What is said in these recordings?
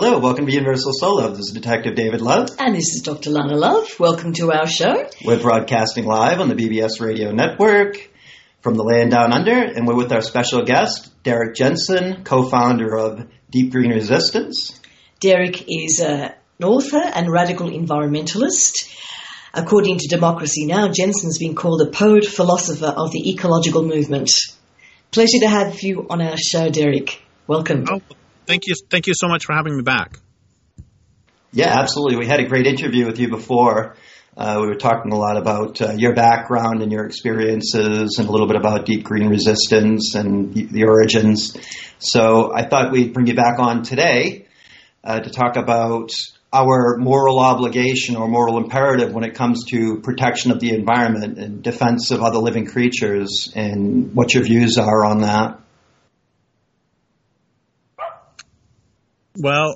Hello, welcome to Universal Soul Love. This is Detective David Love. And this is Dr. Lana Love. Welcome to our show. We're broadcasting live on the BBS Radio Network from the land down under, and we're with our special guest, Derrick Jensen, co-founder of Deep Green Resistance. Derrick is an author and radical environmentalist. According to Democracy Now!, Jensen's been called a poet philosopher of the ecological movement. Pleasure to have you on our show, Derrick. Welcome. Oh, thank you. Thank you so much for having me back. Yeah, absolutely. We had a great interview with you before. We were talking a lot about your background and your experiences and a little bit about Deep Green Resistance and the origins. So I thought we'd bring you back on today to talk about our moral obligation or moral imperative when it comes to protection of the environment and defense of other living creatures, and what your views are on that. Well,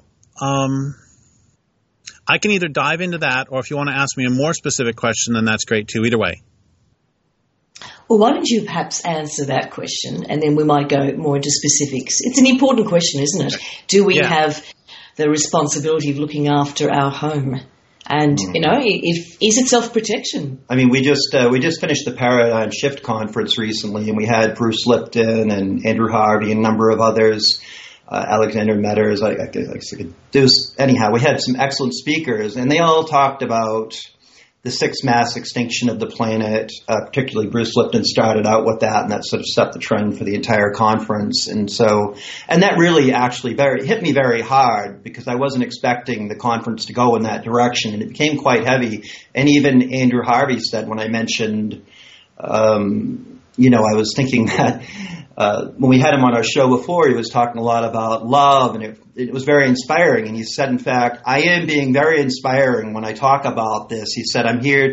I can either dive into that, or if you want to ask me a more specific question, then that's great too. Either way. Well, why don't you perhaps answer that question, and then we might go more into specifics. It's an important question, isn't it? Do we have the responsibility of looking after our home? And, is it self-protection? I mean, we just finished the Paradigm Shift Conference recently, and we had Bruce Lipton and Andrew Harvey and a number of others, Alexander Metters. Anyhow, we had some excellent speakers, and they all talked about the sixth mass extinction of the planet. Particularly Bruce Lipton started out with that, and that sort of set the trend for the entire conference. And that really actually hit me very hard, because I wasn't expecting the conference to go in that direction, and it became quite heavy. And even Andrew Harvey said, when I mentioned, I was thinking that when we had him on our show before, he was talking a lot about love, and it was very inspiring. And he said, in fact, I am being very inspiring when I talk about this. He said,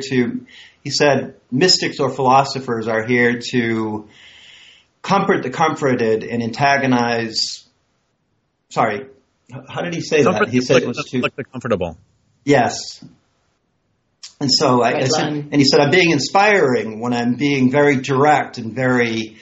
mystics or philosophers are here to comfort the comforted and antagonize. Sorry, how did he say that? He said it was to like the comfortable. Yes. And so I said, and he said, I'm being inspiring when I'm being very direct and very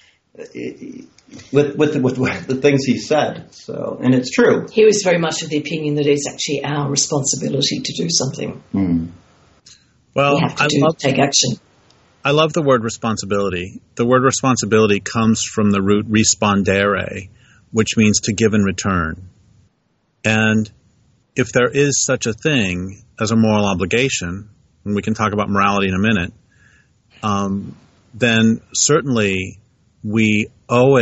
with the things he said. So, and it's true. He was very much of the opinion that it's actually our responsibility to do something. Well, we have to take action. I love the word responsibility. The word responsibility comes from the root respondere, which means to give and return. And if there is such a thing as a moral obligation, and we can talk about morality in a minute, then certainly we owe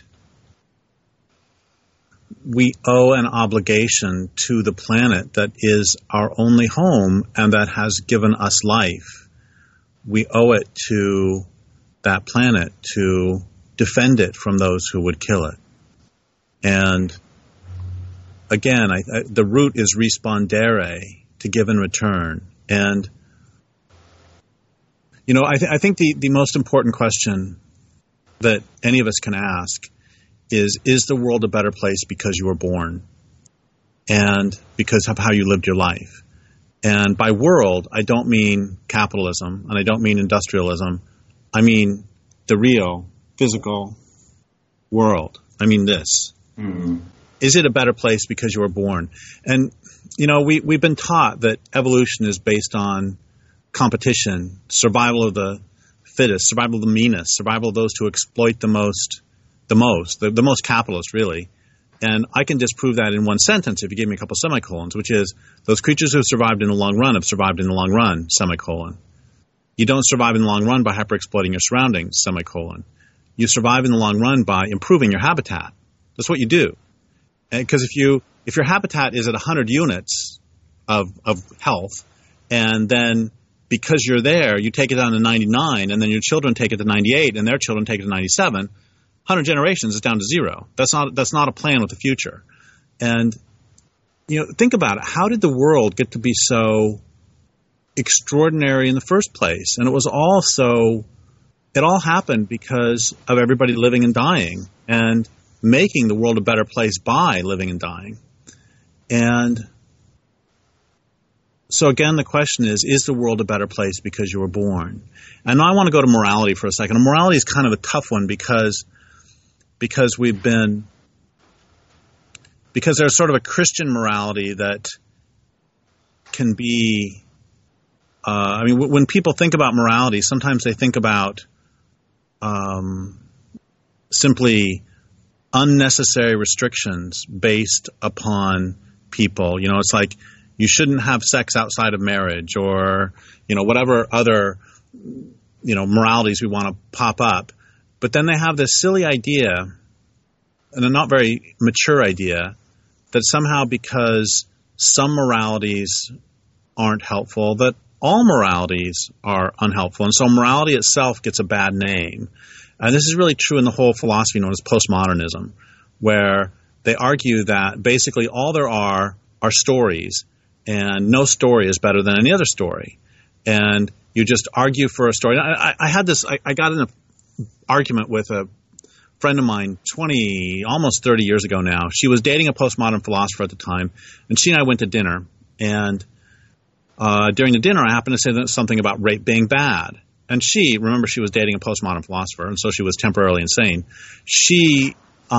an obligation to the planet that is our only home and that has given us life. We owe it to that planet to defend it from those who would kill it. And again, the root is respondere, to give and return. And, I think the most important question that any of us can ask is the world a better place because you were born and because of how you lived your life? And by world, I don't mean capitalism and I don't mean industrialism. I mean the real, physical world. I mean this. Mm-hmm. Is it a better place because you were born? And, we've been taught that evolution is based on competition, survival of the fittest, survival of the meanest, survival of those who exploit the most capitalist, really. And I can disprove that in one sentence if you give me a couple semicolons, which is those creatures who have survived in the long run have survived in the long run, semicolon. You don't survive in the long run by hyper-exploiting your surroundings, semicolon. You survive in the long run by improving your habitat. That's what you do. Because if your habitat is at 100 units of health, and then because you're there, you take it down to 99, and then your children take it to 98, and their children take it to 97. 100 generations is down to 0. That's not a plan with the future. And think about it. How did the world get to be so extraordinary in the first place? And it all happened because of everybody living and dying and making the world a better place by living and dying. And so again, the question is the world a better place because you were born? And now I want to go to morality for a second. And morality is kind of a tough one because we've been because there's sort of a Christian morality that can be, when people think about morality, sometimes they think about simply unnecessary restrictions based upon people. It's like you shouldn't have sex outside of marriage, or, whatever other, moralities we want to pop up. But then they have this silly idea, and a not very mature idea, that somehow because some moralities aren't helpful, that all moralities are unhelpful. And so morality itself gets a bad name. And this is really true in the whole philosophy known as postmodernism, where they argue that basically all there are stories, and no story is better than any other story. And you just argue for a story. I got in an argument with a friend of mine almost 30 years ago now. She was dating a postmodern philosopher at the time, and she and I went to dinner. And during the dinner, I happened to say something about rape being bad. And she was dating a postmodern philosopher, and so she was temporarily insane. She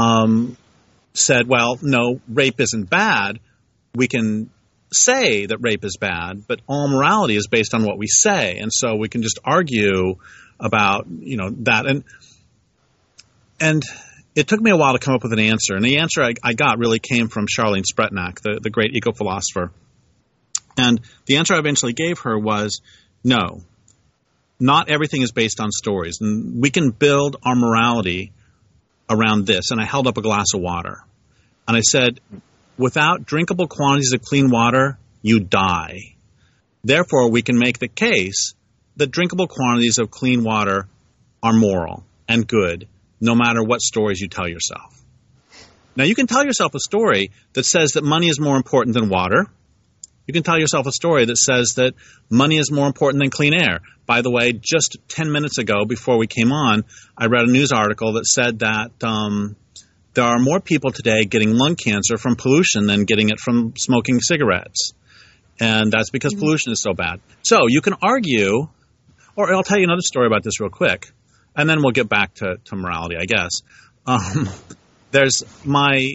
said, well, no, rape isn't bad. We can say that rape is bad, but all morality is based on what we say. And so we can just argue about, that. And it took me a while to come up with an answer. And the answer I got really came from Charlene Spretnak, the great eco-philosopher. And the answer I eventually gave her was, no, not everything is based on stories. And we can build our morality around this. And I held up a glass of water. And I said, without drinkable quantities of clean water, you die. Therefore, we can make the case that drinkable quantities of clean water are moral and good, no matter what stories you tell yourself. Now, you can tell yourself a story that says that money is more important than water. You can tell yourself a story that says that money is more important than clean air. By the way, just 10 minutes ago, before we came on, I read a news article that said that there are more people today getting lung cancer from pollution than getting it from smoking cigarettes. And that's because pollution is so bad. So you can argue, or I'll tell you another story about this real quick, and then we'll get back to morality, I guess. There's my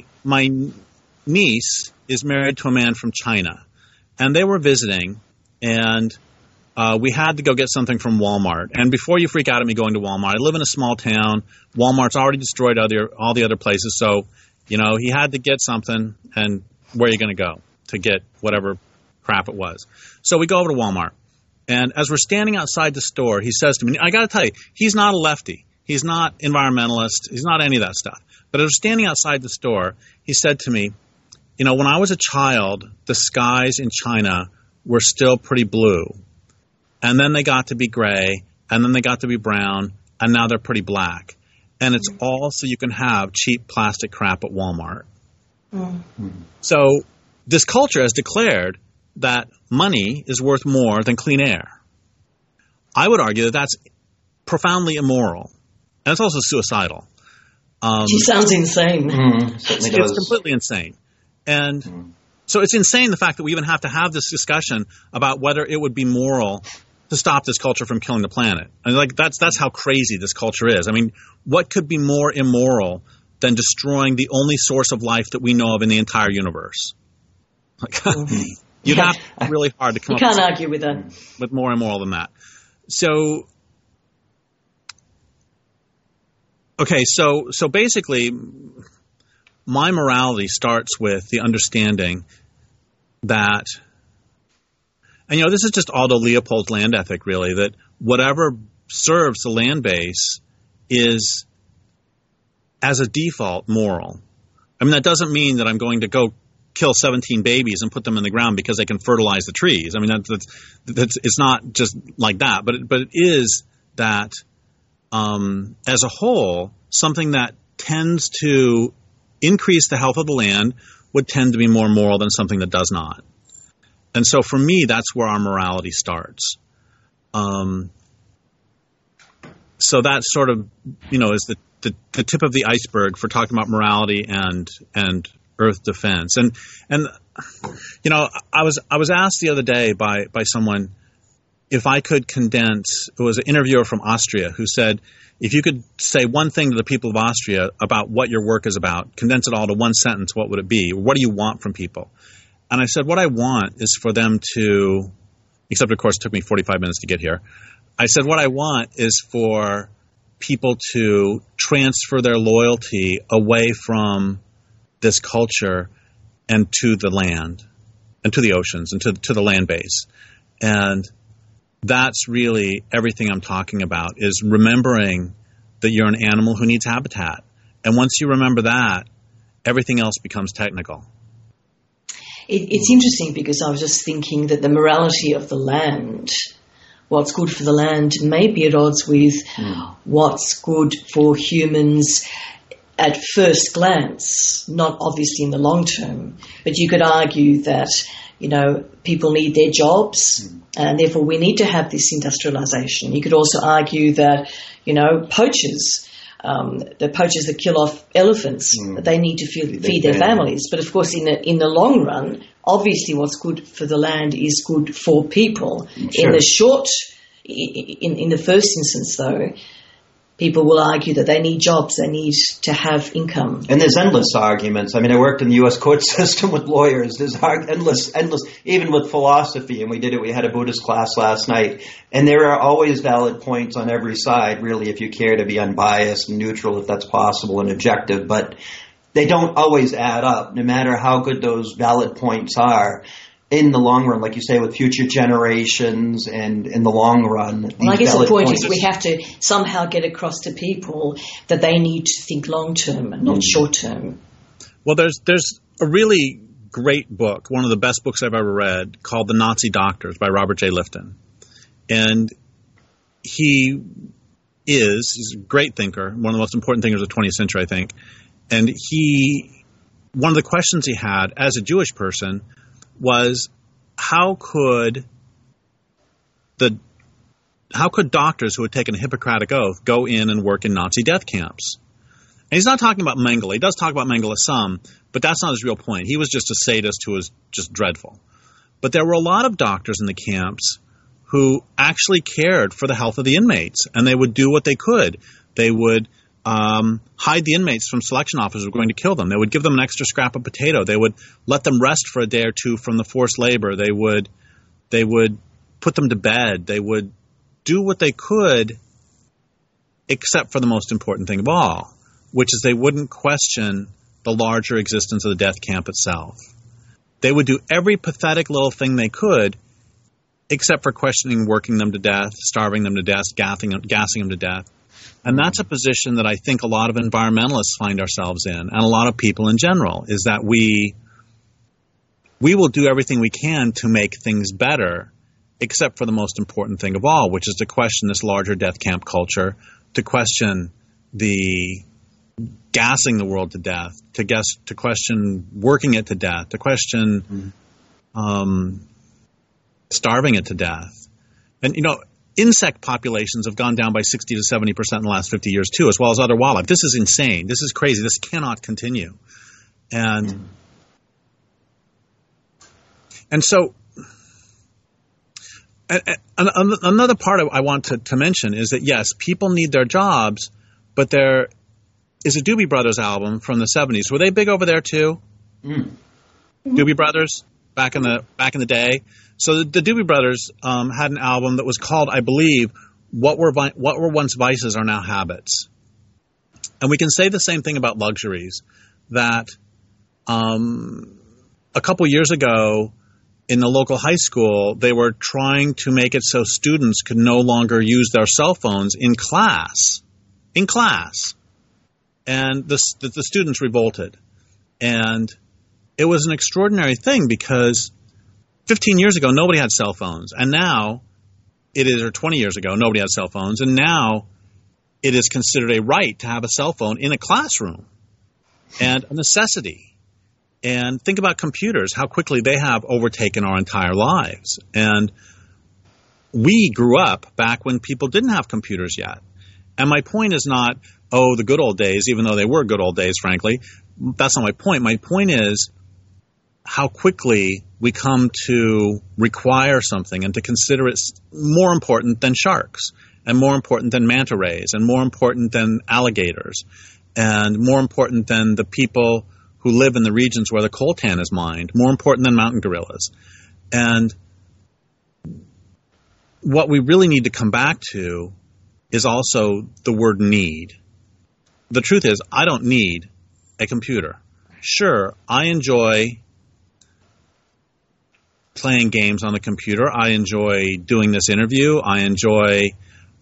niece is married to a man from China, and they were visiting, and we had to go get something from Walmart. And before you freak out at me going to Walmart, I live in a small town. Walmart's already destroyed all the other places. So, he had to get something, and where are you going to go to get whatever crap it was? So we go over to Walmart. And as we're standing outside the store, he says to me, I got to tell you, he's not a lefty. He's not environmentalist. He's not any of that stuff. But as we're standing outside the store, he said to me, when I was a child, the skies in China were still pretty blue. And then they got to be gray, and then they got to be brown, and now they're pretty black. And it's all so you can have cheap plastic crap at Walmart. Mm-hmm. So this culture has declared that money is worth more than clean air. I would argue that that's profoundly immoral. And it's also suicidal. She sounds insane. It's completely insane. And so it's insane the fact that we even have to have this discussion about whether it would be moral to stop this culture from killing the planet. And that's how crazy this culture is. I mean, what could be more immoral than destroying the only source of life that we know of in the entire universe? You'd have to be really hard to come up can't argue with that. With more immoral than that. So basically, my morality starts with the understanding that, and this is just Aldo Leopold's land ethic, really, that whatever serves the land base is, as a default, moral. I mean, that doesn't mean that I'm going to go kill 17 babies and put them in the ground because they can fertilize the trees. I mean, that's it's not just like that, but it is that as a whole, something that tends to increase the health of the land would tend to be more moral than something that does not. And so for me, that's where our morality starts. So that sort of, is the tip of the iceberg for talking about morality and earth defense. And I was asked the other day by someone, if I could condense, it was an interviewer from Austria who said, if you could say one thing to the people of Austria about what your work is about, condense it all to one sentence, what would it be? What do you want from people? And I said, what I want is for them to, except of course it took me 45 minutes to get here. I said, what I want is for people to transfer their loyalty away from this culture and to the land and to the oceans and to the land base. And that's really everything I'm talking about, is remembering that you're an animal who needs habitat. And once you remember that, everything else becomes technical. It's interesting because I was just thinking that the morality of the land, what's good for the land, may be at odds with what's good for humans at first glance, not obviously in the long term. But you could argue that, people need their jobs, and therefore we need to have this industrialization. You could also argue that, poachers, the poachers that kill off elephants, they need to feed their families. But of course, in the long run, obviously what's good for the land is good for people. Sure. In the first instance, though, people will argue that they need jobs, they need to have income. And there's endless arguments. I mean, I worked in the U.S. court system with lawyers. There's endless, even with philosophy, and we had a Buddhist class last night, and there are always valid points on every side, really, if you care to be unbiased and neutral, if that's possible, and objective, but they don't always add up, no matter how good those valid points are. In the long run, like you say, with future generations and in the long run. Well, I guess the point is we have to somehow get across to people that they need to think long term and not short term. Well, there's a really great book, one of the best books I've ever read, called The Nazi Doctors by Robert J. Lifton. And he's a great thinker, one of the most important thinkers of the 20th century, I think. And one of the questions he had as a Jewish person was, how could doctors who had taken a Hippocratic oath go in and work in Nazi death camps? And he's not talking about Mengele. He does talk about Mengele some, but that's not his real point. He was just a sadist who was just dreadful. But there were a lot of doctors in the camps who actually cared for the health of the inmates, and they would do what they could. They would hide the inmates from selection officers who were going to kill them. They would give them an extra scrap of potato. They would let them rest for a day or two from the forced labor. They would put them to bed. They would do what they could, except for the most important thing of all, which is they wouldn't question the larger existence of the death camp itself. They would do every pathetic little thing they could, except for questioning working them to death, starving them to death, gassing them to death. And that's a position that I think a lot of environmentalists find ourselves in, and a lot of people in general, is that we will do everything we can to make things better, except for the most important thing of all, which is to question this larger death camp culture, to question the gassing the world to death, to question working it to death, to question starving it to death. And, insect populations have gone down by 60 to 70% in the last 50 years too, as well as other wildlife. This is insane. This is crazy. This cannot continue. And so another part I want to mention is that, yes, people need their jobs, but there is a Doobie Brothers album from the 70s. Were they big over there too? Doobie Brothers back in the day. So the Doobie Brothers had an album that was called, I believe, What Were Once Vices Are Now Habits. And we can say the same thing about luxuries, that a couple years ago in the local high school, they were trying to make it so students could no longer use their cell phones in class. And the students revolted. And it was an extraordinary thing because 15 years ago, nobody had cell phones. And now or 20 years ago, nobody had cell phones. And now it is considered a right to have a cell phone in a classroom and a necessity. And think about computers, how quickly they have overtaken our entire lives. And we grew up back when people didn't have computers yet. And my point is not, the good old days, even though they were good old days, frankly. That's not my point. My point is, how quickly we come to require something and to consider it more important than sharks, and more important than manta rays, and more important than alligators, and more important than the people who live in the regions where the coltan is mined, more important than mountain gorillas. And what we really need to come back to is also the word need. The truth is, I don't need a computer. Sure, I enjoy playing games on the computer. I enjoy doing this interview. I enjoy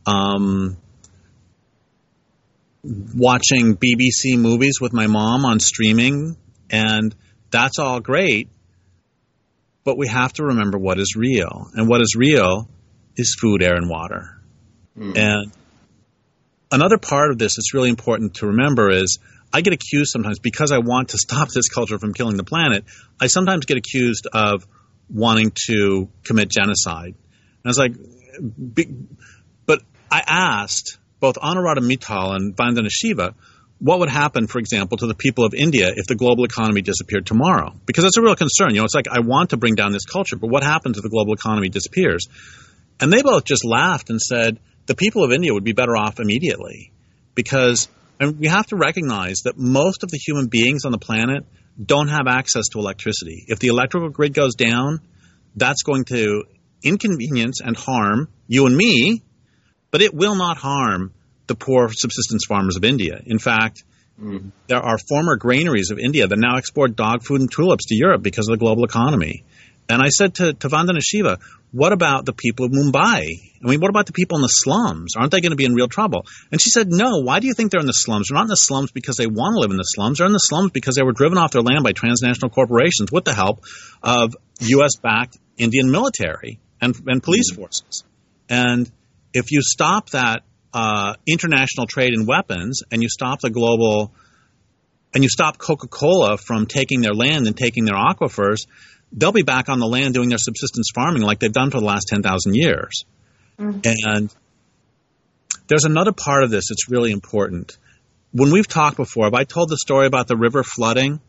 watching BBC movies with my mom on streaming, and that's all great. But we have to remember what is real. And what is real is food, air, and water. And another part of this that's really important to remember is I get accused sometimes, because I want to stop this culture from killing the planet, I sometimes get accused of wanting to commit genocide. And I was like, but I asked both Anuradha Mittal and Vandana Shiva what would happen, for example, to the people of India if the global economy disappeared tomorrow? Because that's a real concern. It's like, I want to bring down this culture, but what happens if the global economy disappears? And they both just laughed and said the people of India would be better off immediately, because we have to recognize that most of the human beings on the planet don't have access to electricity. If the electrical grid goes down, that's going to inconvenience and harm you and me, but it will not harm the poor subsistence farmers of India. In fact, there are former granaries of India that now export dog food and tulips to Europe because of the global economy. And I said to Vandana Shiva, what about the people of Mumbai? I mean, what about the people in the slums? Aren't they going to be in real trouble? And she said, no, why do you think they're in the slums? They're not in the slums because they want to live in the slums. They're in the slums because they were driven off their land by transnational corporations with the help of U.S.-backed Indian military and police forces. And if you stop that international trade in weapons, and you stop the global, and you stop Coca-Cola from taking their land and taking their aquifers, they'll be back on the land doing their subsistence farming like they've done for the last 10,000 years. And there's another part of this that's really important. When we've talked before, have I told the story about the river flooding?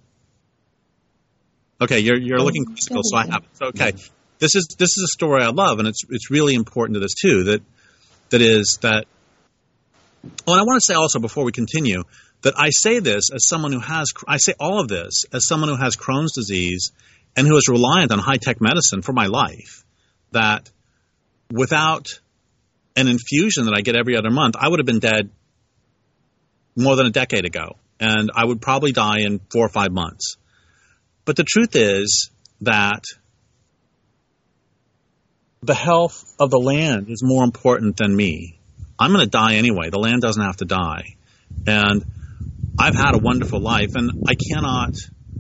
Okay, you're looking quizzical, so I haven't. Okay, this is a story I love, and it's really important to this too. Oh, and I want to say also before we continue that I say this as someone who has, I say all of this as someone who has Crohn's disease and who is reliant on high-tech medicine for my life, that without an infusion that I get every other month, I would have been dead more than a decade ago, and I would probably die in 4 or 5 months. But the truth is that the health of the land is more important than me. I'm going to die anyway. The land doesn't have to die. And I've had a wonderful life, and I cannot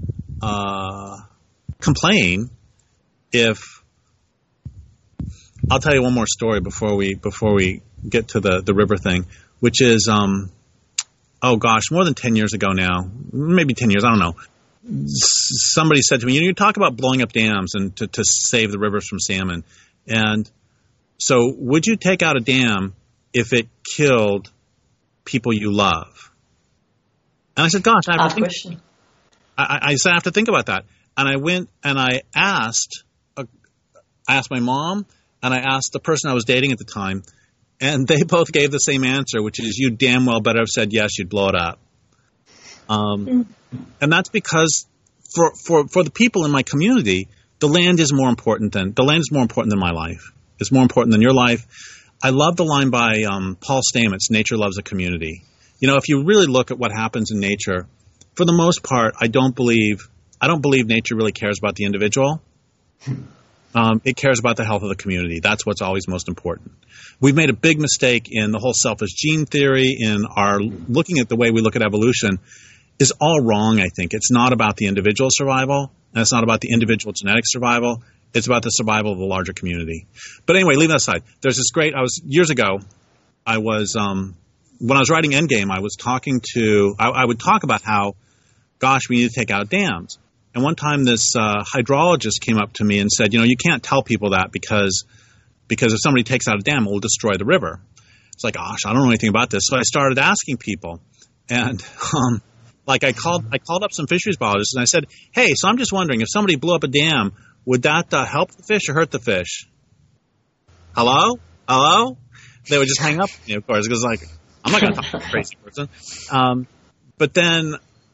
complain if – I'll tell you one more story before we get to the river thing, which is more than 10 years ago now, maybe 10 years, I don't know. Somebody said to me, you talk about blowing up dams and to save the rivers from salmon. And so would you take out a dam if it killed people you love? And I said, gosh, I have to think. I said, I have to think about that. And I went and I asked my mom, and I asked the person I was dating at the time, and they both gave the same answer, which is, you damn well better have said yes, you'd blow it up. And that's because for the people in my community, the land is more important than my life. It's more important than your life. I love the line by Paul Stamets, "Nature loves a community." If you really look at what happens in nature, for the most part, I don't believe nature really cares about the individual. It cares about the health of the community. That's what's always most important. We've made a big mistake in the whole selfish gene theory, in our looking at the way we look at evolution is all wrong, I think. It's not about the individual survival, and it's not about the individual genetic survival. It's about the survival of the larger community. But anyway, leave that aside. There's this years ago, when I was writing Endgame, I would talk about how, gosh, we need to take out dams. And one time this hydrologist came up to me and said, you can't tell people that because if somebody takes out a dam, it will destroy the river. It's like, gosh, I don't know anything about this. So I started asking people. And Like I called up some fisheries biologists and I said, hey, so I'm just wondering, if somebody blew up a dam, would that help the fish or hurt the fish? Hello? They would just hang up with me, of course, because like, I'm not going to talk to a crazy person. But then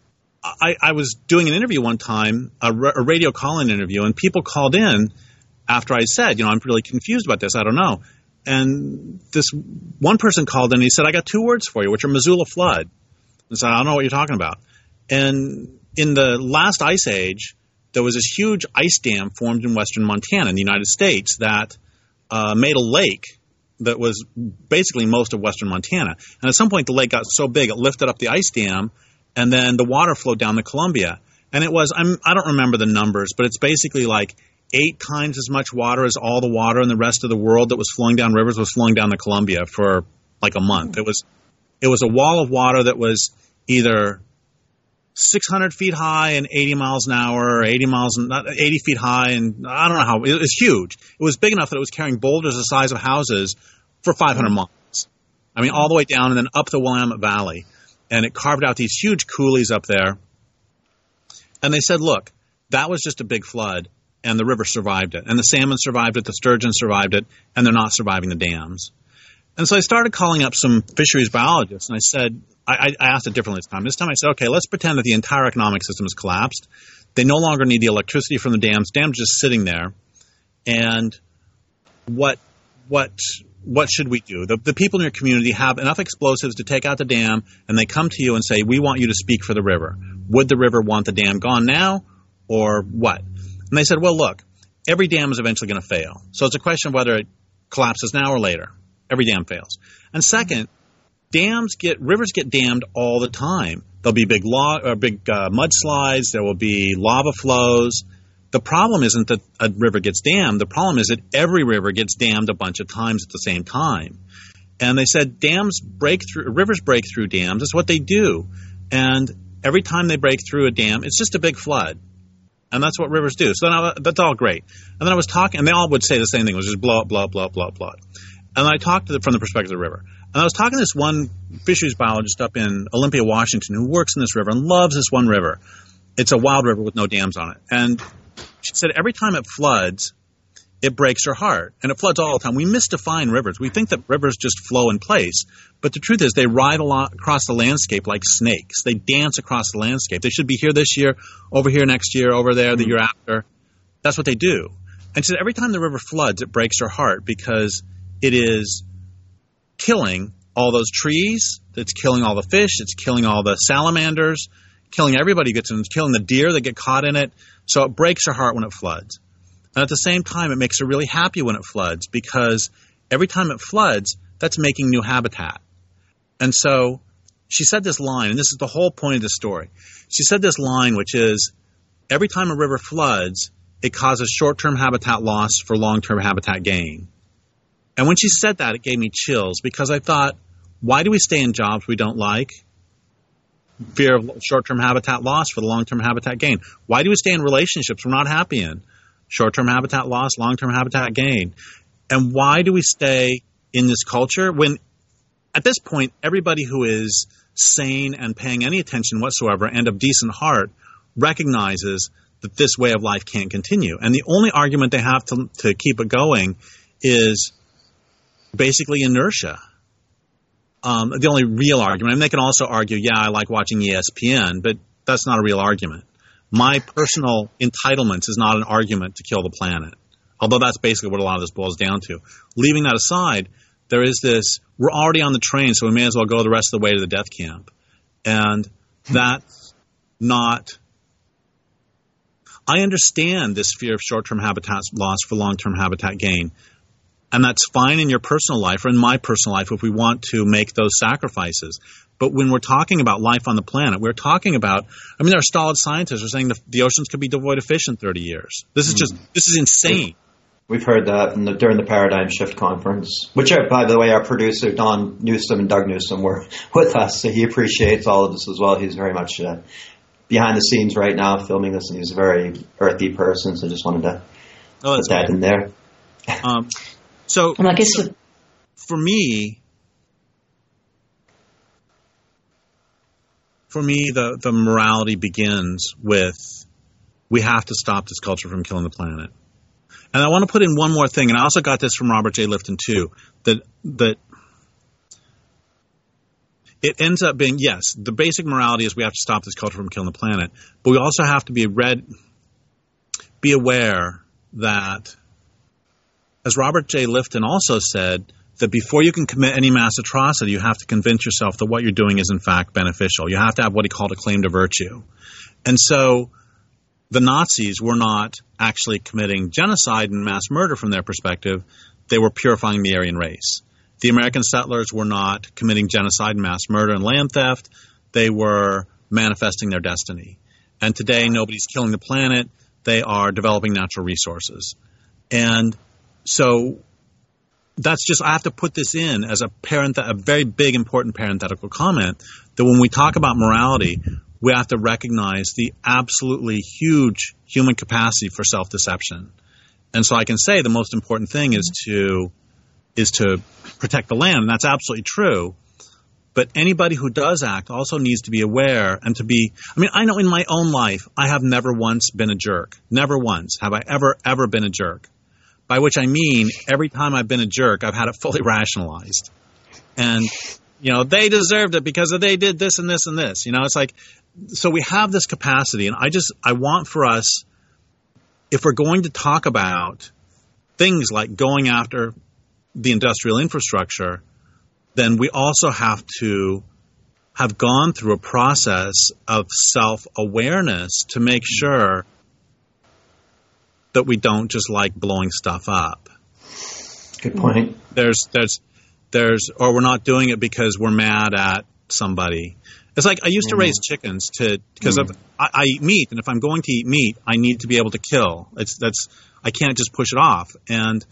I was doing an interview one time, a radio call-in interview, and people called in after I said, I'm really confused about this. I don't know. And this one person called in and he said, I got 2 words for you, which are Missoula flood. And said, I don't know what you're talking about. And in the last ice age, there was this huge ice dam formed in western Montana in the United States that made a lake that was basically most of western Montana. And at some point, the lake got so big, it lifted up the ice dam, and then the water flowed down the Columbia. And it was, I don't remember the numbers, but it's basically like 8 times as much water as all the water in the rest of the world that was flowing down rivers was flowing down the Columbia for like a month. It was a wall of water that was either 600 feet high and 80 miles an hour, or 80 feet high, and I don't know how. It was huge. It was big enough that it was carrying boulders the size of houses for 500 miles. I mean, all the way down and then up the Willamette Valley. And it carved out these huge coulees up there. And they said, look, that was just a big flood, and the river survived it. And the salmon survived it, the sturgeon survived it, and they're not surviving the dams. And so I started calling up some fisheries biologists, and I said, I asked it differently this time. This time I said, okay, let's pretend that the entire economic system has collapsed. They no longer need the electricity from the dams. Dams are just sitting there. And what should we do? The people in your community have enough explosives to take out the dam, and they come to you and say, we want you to speak for the river. Would the river want the dam gone now, or what? And they said, well, look, every dam is eventually going to fail. So it's a question of whether it collapses now or later. Every dam fails. And second, rivers get dammed all the time. There'll be big mudslides. There will be lava flows. The problem isn't that a river gets dammed. The problem is that every river gets dammed a bunch of times at the same time. And they said rivers break through dams. It's what they do. And every time they break through a dam, it's just a big flood. And that's what rivers do. So that's all great. And then I was talking, and they all would say the same thing. It was just blow up, blow up, blow up, blow up, blow up. And I talked from the perspective of the river. And I was talking to this one fisheries biologist up in Olympia, Washington, who works in this river and loves this one river. It's a wild river with no dams on it. And she said every time it floods, it breaks her heart. And it floods all the time. We misdefine rivers. We think that rivers just flow in place. But the truth is they ride across the landscape like snakes. They dance across the landscape. They should be here this year, over here next year, over there the year after. That's what they do. And she said every time the river floods, it breaks her heart because it is killing all those trees. It's killing all the fish. It's killing all the salamanders, killing everybody who gets in. It's killing the deer that get caught in it. So it breaks her heart when it floods. And at the same time, it makes her really happy when it floods because every time it floods, that's making new habitat. And so she said this line, and this is the whole point of the story. She said this line, which is, every time a river floods, it causes short-term habitat loss for long-term habitat gain. And when she said that, it gave me chills because I thought, why do we stay in jobs we don't like? Fear of short-term habitat loss for the long-term habitat gain. Why do we stay in relationships we're not happy in? Short-term habitat loss, long-term habitat gain. And why do we stay in this culture when, at this point, everybody who is sane and paying any attention whatsoever and of decent heart recognizes that this way of life can't continue. And the only argument they have to keep it going is basically inertia. The only real argument. I mean, they can also argue, yeah, I like watching ESPN, but that's not a real argument. My personal entitlements is not an argument to kill the planet, although that's basically what a lot of this boils down to. Leaving that aside, there is this, we're already on the train, so we may as well go the rest of the way to the death camp. And that's not... I understand this fear of short-term habitat loss for long-term habitat gain. And that's fine in your personal life or in my personal life if we want to make those sacrifices. But when we're talking about life on the planet, we're talking about, I mean, there are stolid scientists who are saying the oceans could be devoid of fish in 30 years. This is insane. We've heard that during the Paradigm Shift Conference, which, by the way, our producer, Don Newsom and Doug Newsom, were with us. So he appreciates all of this as well. He's very much behind the scenes right now filming this, and he's a very earthy person. So just wanted to put that in there. So, and I guess for me, for me, the morality begins with we have to stop this culture from killing the planet. And I want to put in one more thing, and I also got this from Robert J. Lifton too, that it ends up being, yes, the basic morality is we have to stop this culture from killing the planet, but we also have to be aware that, as Robert J. Lifton also said, that before you can commit any mass atrocity, you have to convince yourself that what you're doing is in fact beneficial. You have to have what he called a claim to virtue. And so the Nazis were not actually committing genocide and mass murder from their perspective. They were purifying the Aryan race. The American settlers were not committing genocide and mass murder and land theft. They were manifesting their destiny. And today, nobody's killing the planet. They are developing natural resources. And so that's just, I have to put this in as a very big, important parenthetical comment, that when we talk about morality, we have to recognize the absolutely huge human capacity for self-deception. And so I can say the most important thing is to protect the land, and that's absolutely true. But anybody who does act also needs to be aware and I know in my own life, I have never once been a jerk. Never once have I ever been a jerk. By which I mean, every time I've been a jerk, I've had it fully rationalized. And, they deserved it because they did this and this and this. It's like, so we have this capacity, and I want for us, if we're going to talk about things like going after the industrial infrastructure, then we also have to have gone through a process of self-awareness to make sure that we don't just like blowing stuff up. Good point. Or we're not doing it because we're mad at somebody. It's like I used to raise chickens because I eat meat, and if I'm going to eat meat, I need to be able to kill. I can't just push it off. And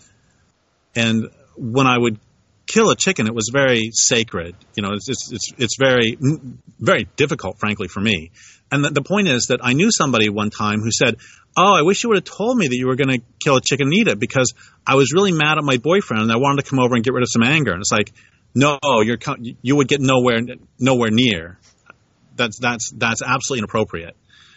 when I would kill a chicken, it was very sacred. It's very, very difficult, frankly, for me. And the point is that I knew somebody one time who said, "Oh, I wish you would have told me that you were going to kill a chicken and eat it, because I was really mad at my boyfriend and I wanted to come over and get rid of some anger." And it's like, no, you would get nowhere near. That's absolutely inappropriate.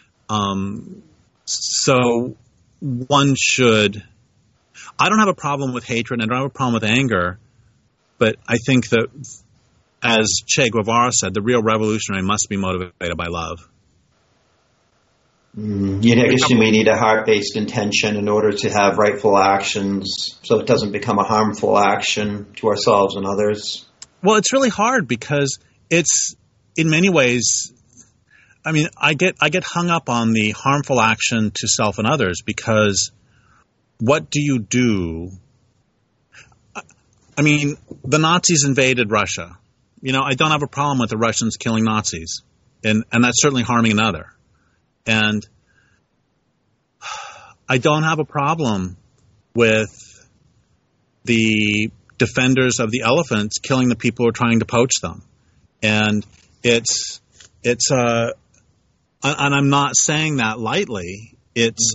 So one should. I don't have a problem with hatred, and I don't have a problem with anger, but I think that, as Che Guevara said, the real revolutionary must be motivated by love. I guess we need a heart-based intention in order to have rightful actions, so it doesn't become a harmful action to ourselves and others. Well, it's really hard because it's, in many ways, I get hung up on the harmful action to self and others, because what do you do? The Nazis invaded Russia. I don't have a problem with the Russians killing Nazis, and that's certainly harming another. And I don't have a problem with the defenders of the elephants killing the people who are trying to poach them. And it's and I'm not saying that lightly. It's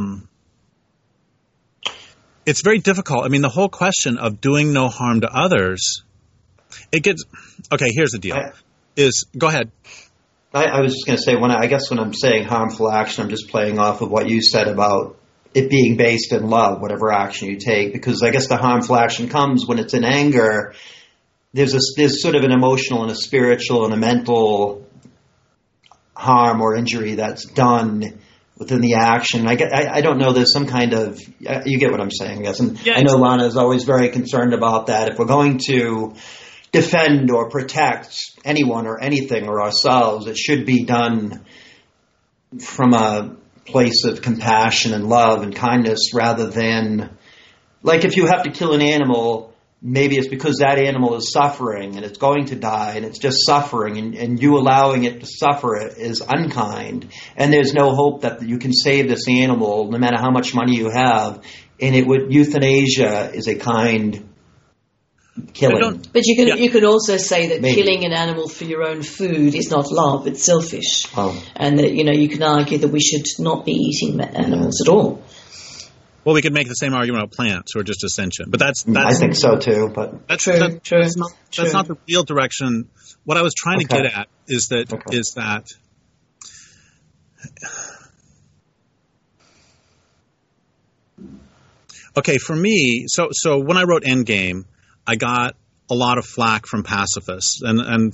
very difficult. The whole question of doing no harm to others, it gets, okay, here's the deal. Go ahead. I was just going to say, when I'm saying harmful action, I'm just playing off of what you said about it being based in love, whatever action you take, because I guess the harmful action comes when it's in anger. There's sort of an emotional and a spiritual and a mental harm or injury that's done within the action. I don't know, there's some kind of, you get what I'm saying, I guess. And yeah, I know Lana is always very concerned about that. If we're going to defend or protect anyone or anything or ourselves, it should be done from a place of compassion and love and kindness, rather than, like, if you have to kill an animal, maybe it's because that animal is suffering and it's going to die and it's just suffering, and you allowing it to suffer is unkind, and there's no hope that you can save this animal no matter how much money you have. And euthanasia is a kind killing. But you could also say that killing an animal for your own food is not love, it's selfish. And that, you can argue that we should not be eating animals at all. Well, we could make the same argument about plants who are just as sentient, but that's I think so too. But that's True. that's not the real direction. What I was trying to get at is that okay, for me, so when I wrote Endgame, I got a lot of flack from pacifists, and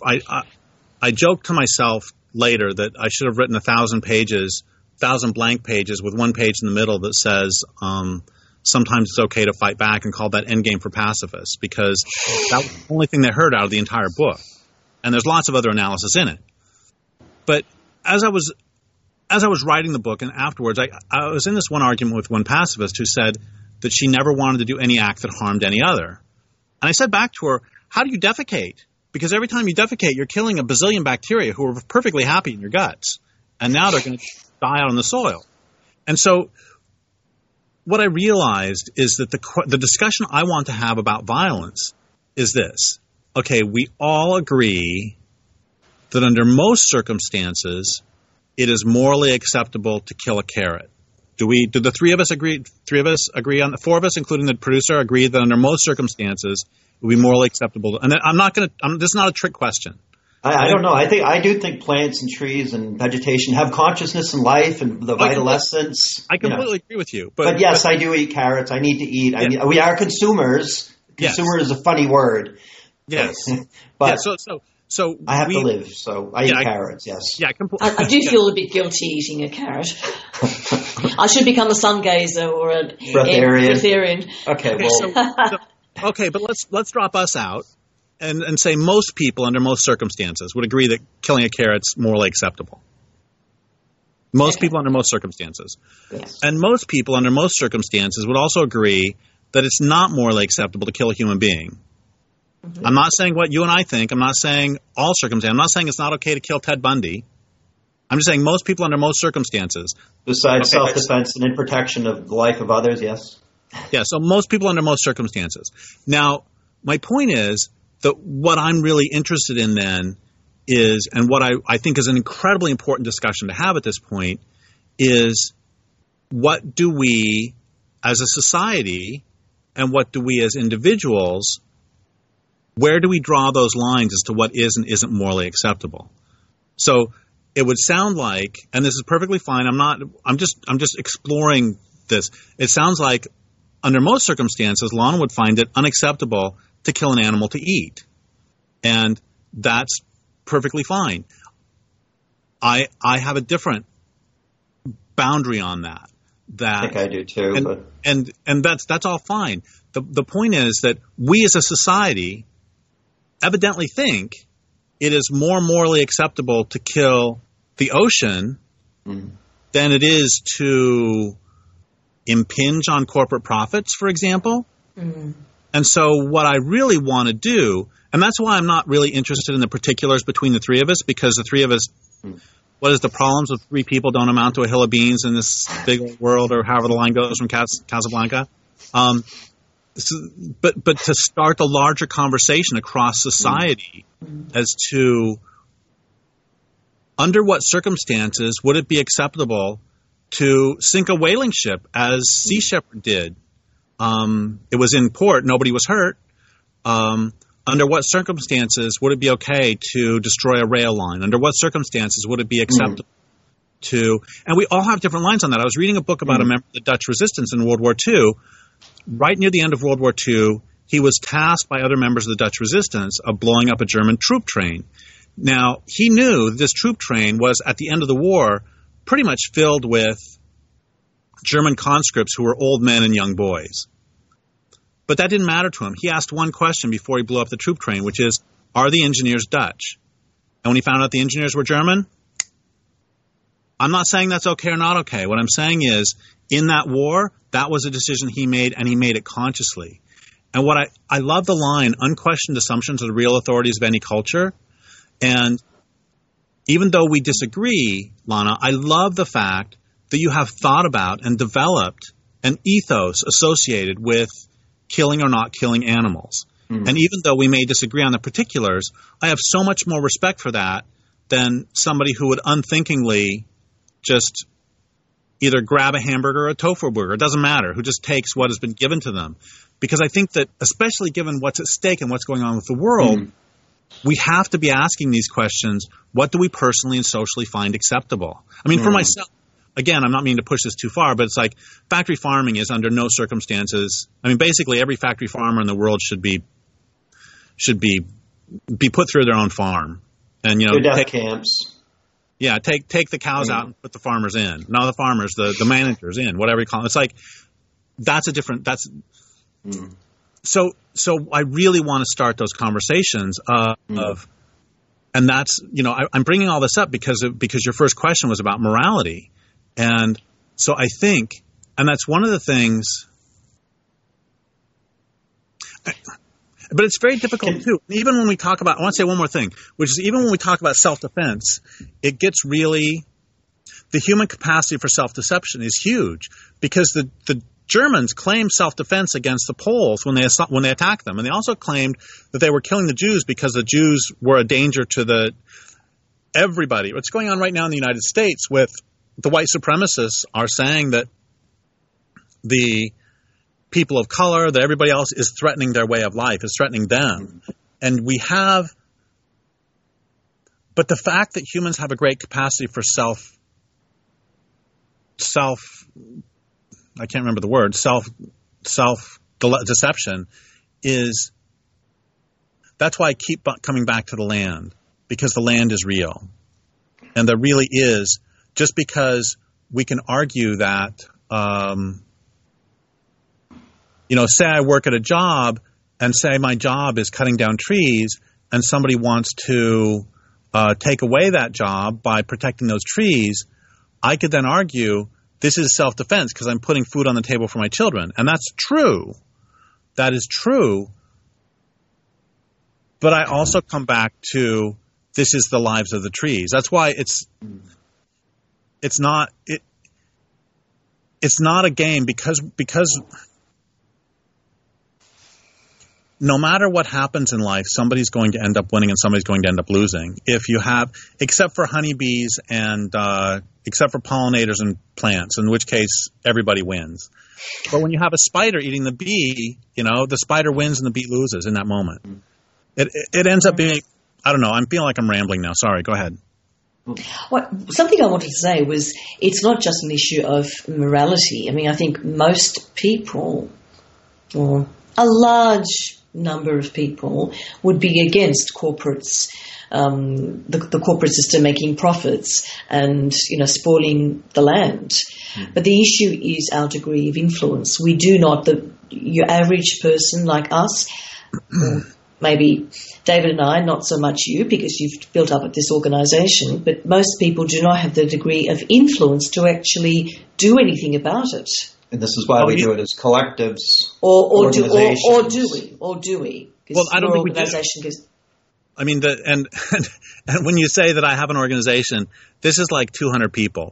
I joked to myself later that I should have written 1,000 blank pages with one page in the middle that says sometimes it's okay to fight back, and called that Endgame for pacifists, because that was the only thing they heard out of the entire book. And there's lots of other analysis in it. But as I was writing the book and afterwards, I was in this one argument with one pacifist who said that she never wanted to do any act that harmed any other. And I said back to her, how do you defecate? Because every time you defecate, you're killing a bazillion bacteria who are perfectly happy in your guts. And now they're going to die out on the soil. And so what I realized is that the discussion I want to have about violence is this. Okay, we all agree that under most circumstances, it is morally acceptable to kill a carrot. Do the three of us agree? On the four of us, including the producer, agree that under most circumstances it would be morally acceptable. And this is not a trick question. I don't know. I do think plants and trees and vegetation have consciousness and life and the vital essence. I completely agree with you. But yes, I do eat carrots. I need to eat. Yeah. We are consumers. Consumer is a funny word. Yes. But so I have to live, so I eat carrots, yes. Yeah, I do feel a bit guilty eating a carrot. I should become a sun gazer or a breatharian. Okay, well. Okay, but let's drop us out and say most people under most circumstances would agree that killing a carrot's morally acceptable. Most people under most circumstances. Yes. And most people under most circumstances would also agree that it's not morally acceptable to kill a human being. Mm-hmm. I'm not saying what you and I think. I'm not saying all circumstances. I'm not saying it's not okay to kill Ted Bundy. I'm just saying most people under most circumstances. Besides self-defense and in protection of the life of others, yes. Yeah, so most people under most circumstances. Now, my point is that what I'm really interested in then is, and what I think is an incredibly important discussion to have at this point, is what do we as a society and what do we as individuals, where do we draw those lines as to what is and isn't morally acceptable? So it would sound like, and this is perfectly fine, I'm just exploring this. It sounds like under most circumstances, Lana would find it unacceptable to kill an animal to eat. And that's perfectly fine. I have a different boundary on that. I think I do too. And that's all fine. The point is that we as a society evidently think it is more morally acceptable to kill the ocean than it is to impinge on corporate profits, for example. Mm. And so what I really want to do, and that's why I'm not really interested in the particulars between the three of us, because the three of us, what is the problems with three people don't amount to a hill of beans in this big old world, or however the line goes from Casablanca. But to start the larger conversation across society as to under what circumstances would it be acceptable to sink a whaling ship as Sea Shepherd did. It was in port. Nobody was hurt. Under what circumstances would it be okay to destroy a rail line? Under what circumstances would it be acceptable to – and we all have different lines on that. I was reading a book about a member of the Dutch resistance in World War II. Right near the end of World War II, he was tasked by other members of the Dutch resistance of blowing up a German troop train. Now, he knew this troop train was, at the end of the war, pretty much filled with German conscripts who were old men and young boys. But that didn't matter to him. He asked one question before he blew up the troop train, which is, are the engineers Dutch? And when he found out the engineers were German, I'm not saying that's okay or not okay. What I'm saying is, in that war, that was a decision he made, and he made it consciously. And what I love the line, unquestioned assumptions are the real authorities of any culture. And even though we disagree, Lana, I love the fact that you have thought about and developed an ethos associated with killing or not killing animals. Mm. And even though we may disagree on the particulars, I have so much more respect for that than somebody who would unthinkingly just either grab a hamburger or a tofu burger. It doesn't matter. Who just takes what has been given to them. Because I think that, especially given what's at stake and what's going on with the world, we have to be asking these questions. What do we personally and socially find acceptable? I mean, for myself, again, I'm not meaning to push this too far, but it's like factory farming is under no circumstances. I mean, basically every factory farmer in the world should be put through their own farm. And, death camps. Yeah, take the cows out and put the farmers in. Not the farmers, the managers in, whatever you call it. It's like, So I really want to start those conversations of, and that's, I'm bringing all this up because your first question was about morality. And so I think, and that's one of the things, but it's very difficult too. Even when we talk about, I want to say one more thing, which is even when we talk about self-defense, it gets really, the human capacity for self-deception is huge because the Germans claimed self-defense against the Poles when they attacked them. And they also claimed that they were killing the Jews because the Jews were a danger to everybody. What's going on right now in the United States with the white supremacists are saying that the people of color, that everybody else is threatening their way of life, is threatening them. And but the fact that humans have a great capacity for I can't remember the word, self-deception that's why I keep coming back to the land, because the land is real. And there really is, just because we can argue that, say I work at a job and say my job is cutting down trees and somebody wants to take away that job by protecting those trees, I could then argue this is self-defense because I'm putting food on the table for my children. And that's true. That is true. But I also come back to this is the lives of the trees. That's why it's not a game because no matter what happens in life, somebody's going to end up winning and somebody's going to end up losing. Except for honeybees and except for pollinators and plants, in which case everybody wins. But when you have a spider eating the bee, the spider wins and the bee loses in that moment. It ends up being, I don't know, I'm feeling like I'm rambling now. Sorry, go ahead. Something I wanted to say was it's not just an issue of morality. I mean, I think most people, or a large number of people, would be against corporates, the corporate system making profits and, spoiling the land. But the issue is our degree of influence. We do not, your average person like us, maybe David and I, not so much you because you've built up at this organisation, but most people do not have the degree of influence to actually do anything about it. And this is why we do it as collectives, or do we? Well, I don't think we do. I mean, and when you say that I have an organization, this is like 200 people.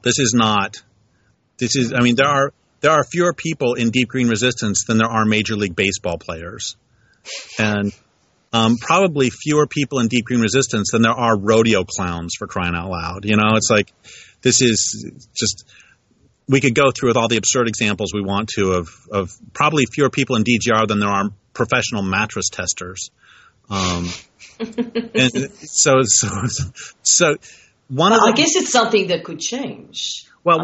I mean, there are fewer people in Deep Green Resistance than there are Major League Baseball players, and probably fewer people in Deep Green Resistance than there are rodeo clowns, for crying out loud. It's like this is just. We could go through with all the absurd examples we want to of probably fewer people in DGR than there are professional mattress testers. And so one of the, I guess it's something that could change. Well,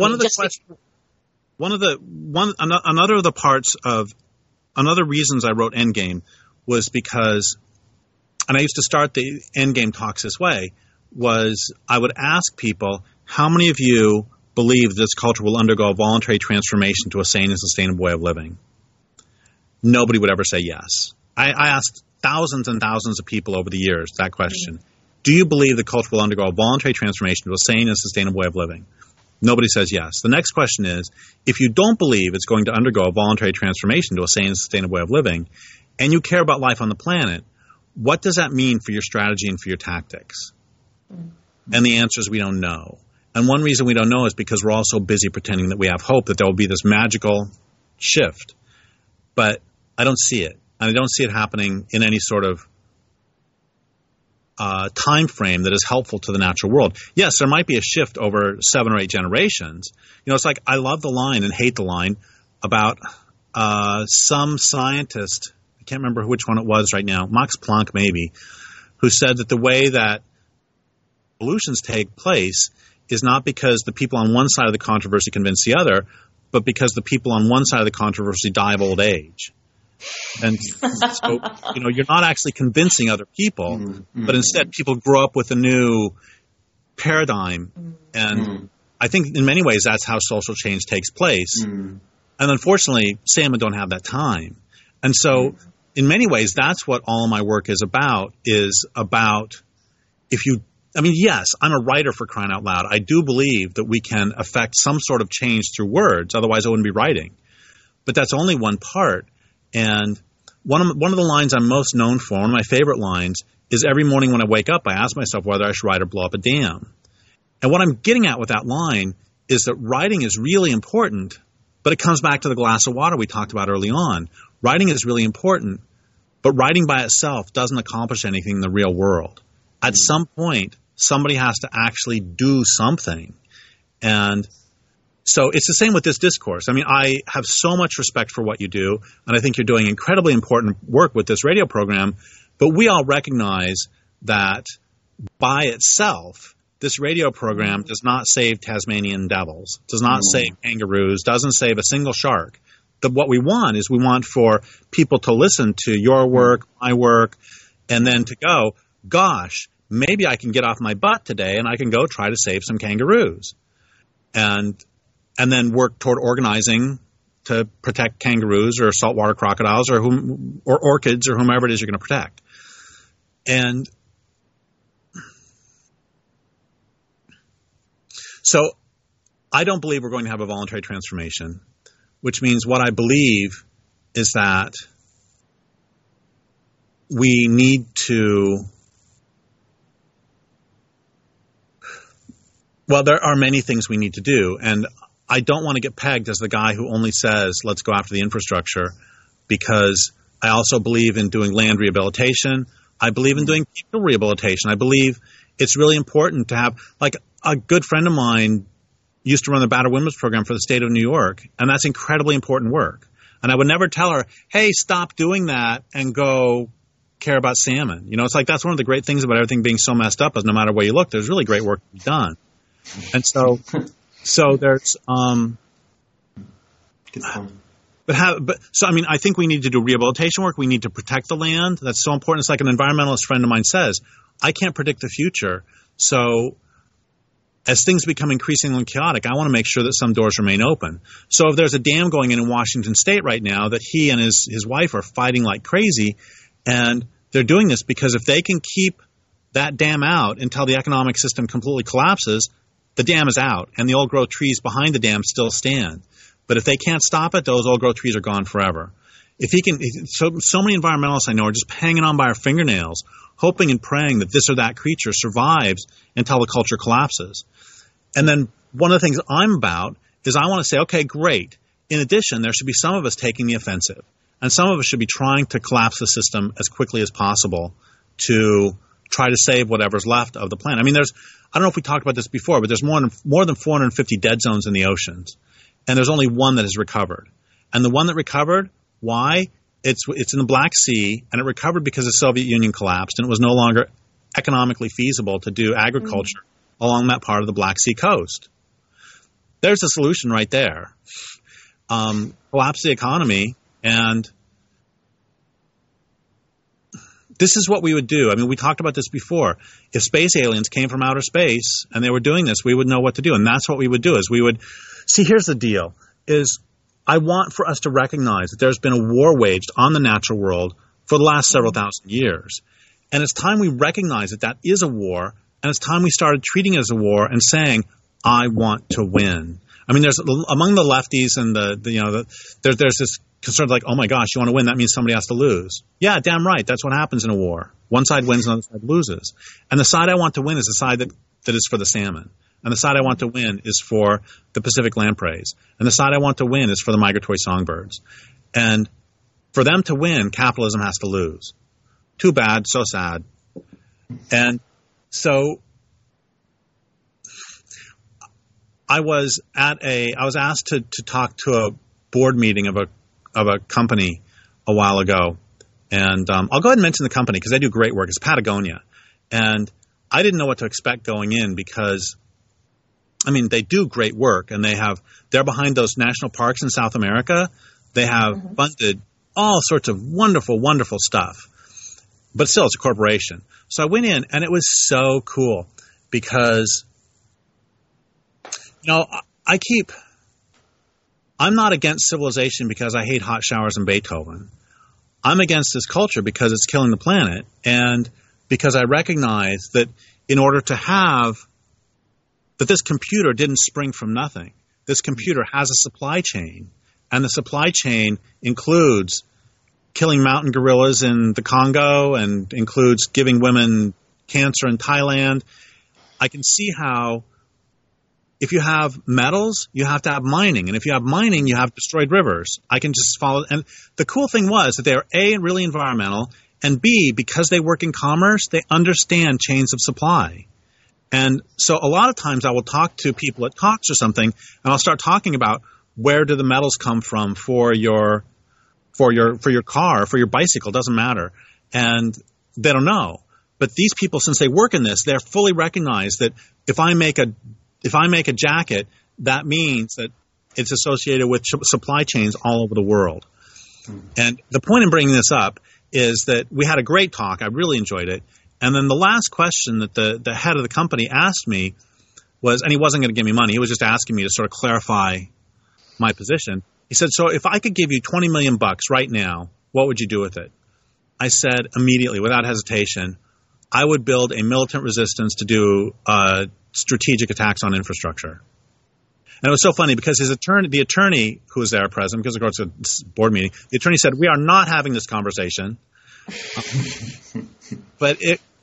another reasons I wrote Endgame was because, and I used to start the Endgame talks this way, was I would ask people, how many of you believe this culture will undergo a voluntary transformation to a sane and sustainable way of living? Nobody would ever say yes. I asked thousands and thousands of people over the years that question. Do you believe the culture will undergo a voluntary transformation to a sane and sustainable way of living? Nobody says yes. The next question is, if you don't believe it's going to undergo a voluntary transformation to a sane and sustainable way of living, and you care about life on the planet, what does that mean for your strategy and for your tactics? And the answer is we don't know. And one reason we don't know is because we're all so busy pretending that we have hope that there will be this magical shift. But I don't see it. And I don't see it happening in any sort of time frame that is helpful to the natural world. Yes, there might be a shift over 7 or 8 generations. It's like I love the line and hate the line about some scientist, I can't remember which one it was right now, Max Planck maybe, who said that the way that evolutions take place is not because the people on one side of the controversy convince the other, but because the people on one side of the controversy die of old age. And so, you're not actually convincing other people, but instead people grow up with a new paradigm. And I think in many ways that's how social change takes place. And unfortunately, salmon don't have that time. And so in many ways, that's what all of my work is about yes, I'm a writer, for crying out loud. I do believe that we can affect some sort of change through words. Otherwise, I wouldn't be writing. But that's only one part. And one of the lines I'm most known for, one of my favorite lines, is every morning when I wake up, I ask myself whether I should write or blow up a dam. And what I'm getting at with that line is that writing is really important, but it comes back to the glass of water we talked about early on. Writing is really important, but writing by itself doesn't accomplish anything in the real world. At some point, somebody has to actually do something. And so it's the same with this discourse. I mean, I have so much respect for what you do, and I think you're doing incredibly important work with this radio program, but we all recognize that by itself, this radio program does not save Tasmanian devils, does not save kangaroos, doesn't save a single shark. What we want is for people to listen to your work, my work, and then to go, gosh, maybe I can get off my butt today and I can go try to save some kangaroos. And then work toward organizing to protect kangaroos or saltwater crocodiles or orchids or whomever it is you're going to protect. And so I don't believe we're going to have a voluntary transformation, which means what I believe is that we need to – well, there are many things we need to do, and I don't want to get pegged as the guy who only says, let's go after the infrastructure, because I also believe in doing land rehabilitation. I believe in doing people rehabilitation. I believe it's really important to have, like, a good friend of mine used to run the Battered Women's program for the state of New York, and that's incredibly important work. And I would never tell her, hey, stop doing that and go care about salmon. It's like that's one of the great things about everything being so messed up is no matter where you look, there's really great work to be done. And so there's I think we need to do rehabilitation work. We need to protect the land. That's so important. It's like an environmentalist friend of mine says, I can't predict the future. So as things become increasingly chaotic, I want to make sure that some doors remain open. So if there's a dam going in Washington State right now that he and his wife are fighting like crazy, and they're doing this because if they can keep that dam out until the economic system completely collapses, the dam is out, and the old-growth trees behind the dam still stand. But if they can't stop it, those old-growth trees are gone forever. If he can, so many environmentalists I know are just hanging on by our fingernails, hoping and praying that this or that creature survives until the culture collapses. And then one of the things I'm about is I want to say, okay, great. In addition, there should be some of us taking the offensive, and some of us should be trying to collapse the system as quickly as possible to try to save whatever's left of the planet. I mean, I don't know if we talked about this before, but there's more than 450 dead zones in the oceans, and there's only one that has recovered. And the one that recovered, why? It's in the Black Sea, and it recovered because the Soviet Union collapsed, and it was no longer economically feasible to do agriculture along that part of the Black Sea coast. There's a solution right there. Collapse the economy, and this is what we would do. I mean, we talked about this before. If space aliens came from outer space and they were doing this, we would know what to do. And that's what we would do is we would – see, here's the deal is I want for us to recognize that there's been a war waged on the natural world for the last several thousand years. And it's time we recognize that that is a war, and it's time we started treating it as a war and saying, I want to win. I mean, there's among the lefties and there's this concern like, oh my gosh, you want to win? That means somebody has to lose. Yeah, damn right. That's what happens in a war. One side wins, another side loses. And the side I want to win is the side that is for the salmon. And the side I want to win is for the Pacific lampreys. And the side I want to win is for the migratory songbirds. And for them to win, capitalism has to lose. Too bad, so sad. And so I was asked to talk to a board meeting of a company a while ago. And I'll go ahead and mention the company because they do great work. It's Patagonia. And I didn't know what to expect going in because, I mean, they do great work, and they're behind those national parks in South America. They have funded all sorts of wonderful, wonderful stuff. But still, it's a corporation. So I went in, and it was so cool because, I'm not against civilization because I hate hot showers and Beethoven. I'm against this culture because it's killing the planet, and because I recognize that in order to have that this computer didn't spring from nothing. This computer has a supply chain, and the supply chain includes killing mountain gorillas in the Congo and includes giving women cancer in Thailand. I can see how if you have metals, you have to have mining. And if you have mining, you have destroyed rivers. I can just follow. And the cool thing was that they are A, really environmental, and B, because they work in commerce, they understand chains of supply. And so a lot of times I will talk to people at talks or something, and I'll start talking about where do the metals come from for your car, for your bicycle, doesn't matter. And they don't know. But these people, since they work in this, they're fully recognized that if I make a jacket, that means that it's associated with supply chains all over the world. And the point in bringing this up is that we had a great talk. I really enjoyed it. And then the last question that the head of the company asked me was, and he wasn't going to give me money, he was just asking me to sort of clarify my position. He said, so if I could give you $20 million right now, what would you do with it? I said immediately, without hesitation, I would build a militant resistance to do strategic attacks on infrastructure. And it was so funny because the attorney who was there present, because of course it's a board meeting, the attorney said, we are not having this conversation. But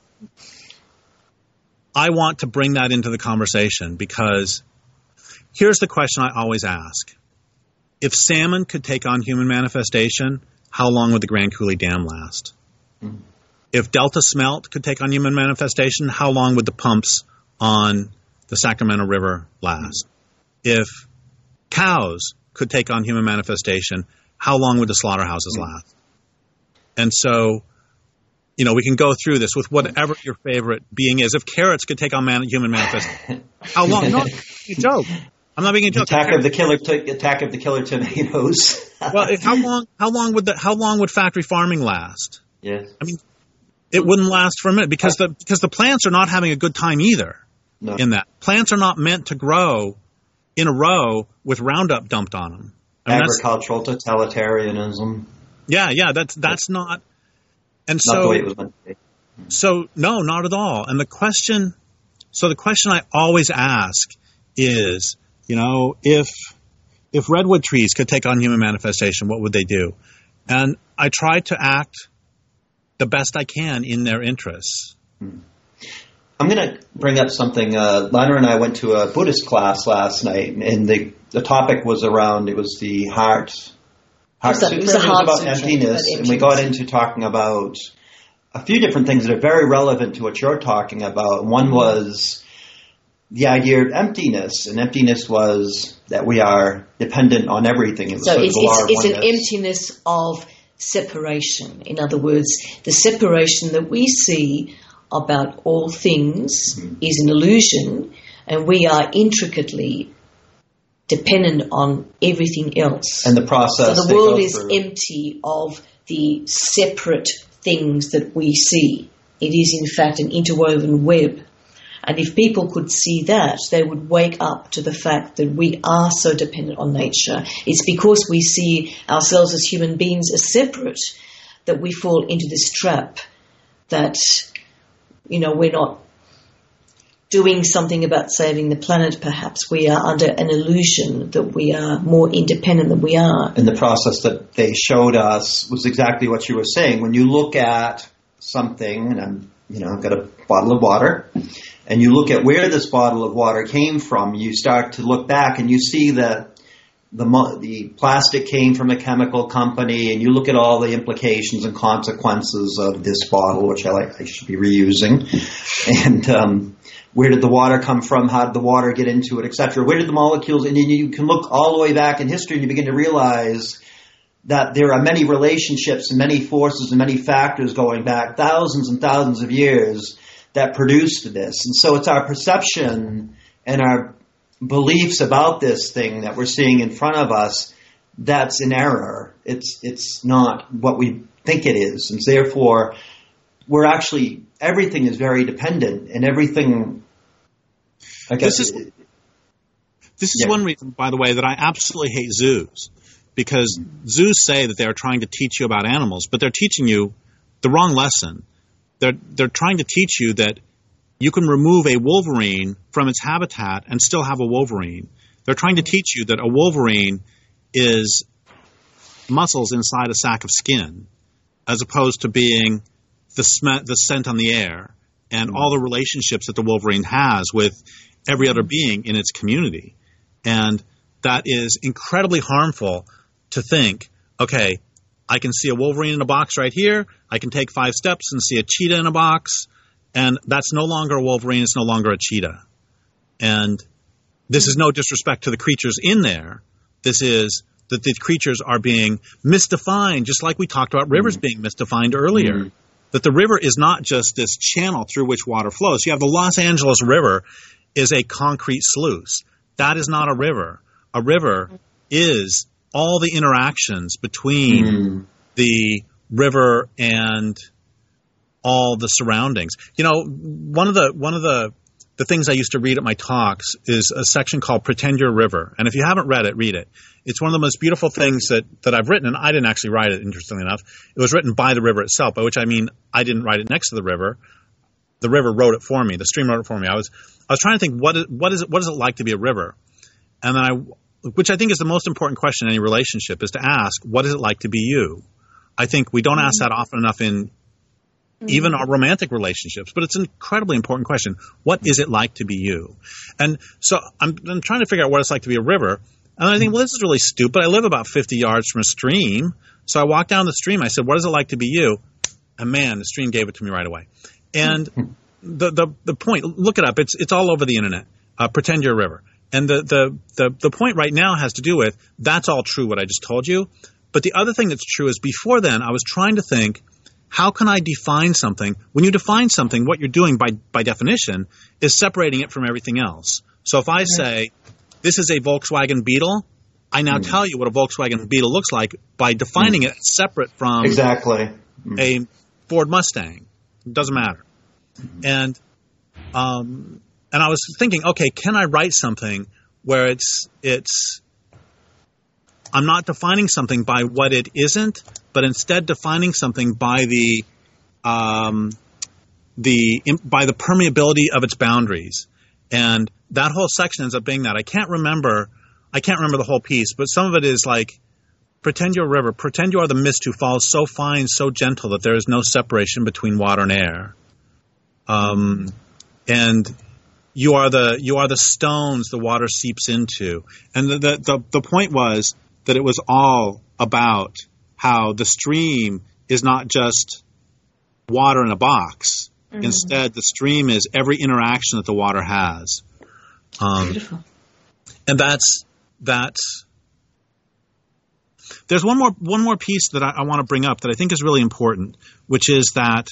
I want to bring that into the conversation because here's the question I always ask. If salmon could take on human manifestation, how long would the Grand Coulee Dam last? Mm-hmm. If Delta Smelt could take on human manifestation, how long would the pumps on the Sacramento River last? If cows could take on human manifestation, how long would the slaughterhouses last? And so, we can go through this with whatever your favorite being is. If carrots could take on human manifestation, how long? No, it's a joke. I'm not making a joke. Attack of the killer tomatoes. Well, how long would factory farming last? Yes. I mean, it wouldn't last for a minute because the plants are not having a good time either. No. In that plants are not meant to grow in a row with Roundup dumped on them. Agricultural totalitarianism. Yeah, that's not. And not so, the way it was meant to be. So no, not at all. And the question I always ask is, if redwood trees could take on human manifestation, what would they do? And I try to act the best I can in their interests. I'm going to bring up something. Lana and I went to a Buddhist class last night, and the topic was the Heart Sutra. It was about emptiness, and we got into talking about a few different things that are very relevant to what you're talking about. One was the idea of emptiness, and emptiness was that we are dependent on everything. So it's an emptiness of separation. In other words, the separation that we see about all things is an illusion, and we are intricately dependent on everything else. And the process. So the world is empty of the separate things that we see. It is, in fact, an interwoven web. And if people could see that, they would wake up to the fact that we are so dependent on nature. It's because we see ourselves as human beings as separate that we fall into this trap that, we're not doing something about saving the planet, perhaps. We are under an illusion that we are more independent than we are. And the process that they showed us was exactly what you were saying. When you look at something, and I've got a bottle of water, and you look at where this bottle of water came from, you start to look back and you see that the plastic came from a chemical company, and you look at all the implications and consequences of this bottle, which I should be reusing, and where did the water come from? How did the water get into it, etc.? Where did the molecules? And then you can look all the way back in history, and you begin to realize that there are many relationships and many forces and many factors going back thousands and thousands of years that produced this. And so it's our perception and our beliefs about this thing that we're seeing in front of us that's in error. It's not what we think it is. And therefore, everything is very dependent, and everything, I guess. This is one reason, by the way, that I absolutely hate zoos. Because zoos say that they are trying to teach you about animals, but they're teaching you the wrong lesson. They're trying to teach you that you can remove a wolverine from its habitat and still have a wolverine. They're trying to teach you that a wolverine is muscles inside a sack of skin, as opposed to being the scent on the air and all the relationships that the wolverine has with every other being in its community. And that is incredibly harmful to think, okay, I can see a wolverine in a box right here. I can take 5 steps and see a cheetah in a box. And that's no longer a wolverine. It's no longer a cheetah. And this is no disrespect to the creatures in there. This is that the creatures are being misdefined, just like we talked about rivers being misdefined earlier. That the river is not just this channel through which water flows. You have the Los Angeles River is a concrete sluice. That is not a river. A river is all the interactions between the river and all the surroundings. You know, one of the things I used to read at my talks is a section called Pretend You're a River. And if you haven't read it, read it. It's one of the most beautiful things that I've written, and I didn't actually write it, interestingly enough. It was written by the river itself, by which I mean I didn't write it next to the river. The river wrote it for me. The stream wrote it for me. I was trying to think, what is it like to be a river? And then which I think is the most important question in any relationship, is to ask, what is it like to be you? I think we don't ask that often enough in even our romantic relationships, but it's an incredibly important question. What is it like to be you? And so I'm trying to figure out what it's like to be a river. And I think, well, this is really stupid. I live about 50 yards from a stream. So I walked down the stream. I said, what is it like to be you? And man, the stream gave it to me right away. And the point, look it up. It's all over the internet. Pretend you're a river. And the point right now has to do with, that's all true what I just told you. But the other thing that's true is, before then I was trying to think, how can I define something? When you define something, what you're doing by definition is separating it from everything else. So if I say, this is a Volkswagen Beetle, I now tell you what a Volkswagen Beetle looks like by defining it separate from a Ford Mustang. It doesn't matter. And I was thinking, okay, can I write something where it's I'm not defining something by what it isn't, but instead defining something by the permeability of its boundaries. And that whole section ends up being that. I can't remember the whole piece, but some of it is like, pretend you're a river, pretend you are the mist who falls so fine, so gentle that there is no separation between water and air. And you are the stones the water seeps into. And the point was that it was all about how the stream is not just water in a box. Instead, the stream is every interaction that the water has. Beautiful. And that's there's one more piece that I want to bring up that I think is really important, which is that